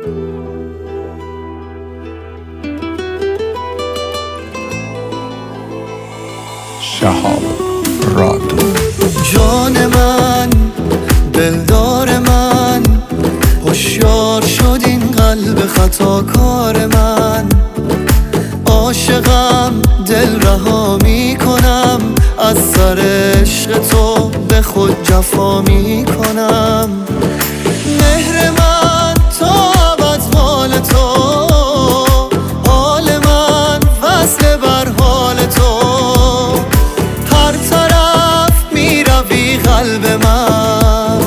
شهاب راد. جان من، دلدار من، هوشیار شد این قلب خطاکار من. عاشقم، دل رها میکنم، از سر عشق تو به خود جفا میکنم. مهر من تا ابد مال تو، حال من وصل بر حال تو. هر طرف میروی قلب من،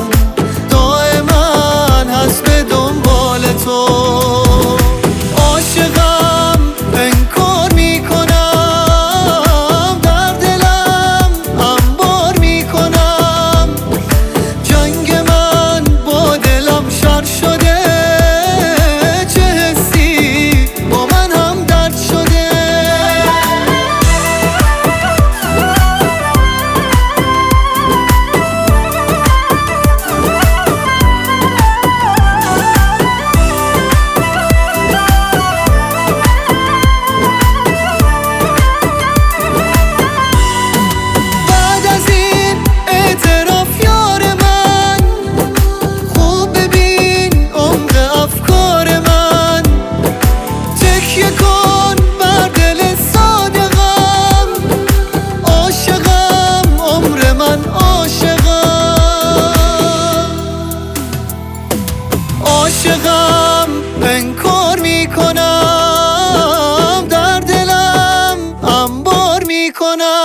دائما هست به دنبال تو. عاشقم، انکار میکنم، در دلم انبار میکنم. جنگ من با دلم شر شده، چه حسی با من هم درد شده. عاشقم، انکار میکنم، در دلم انبار میکنم.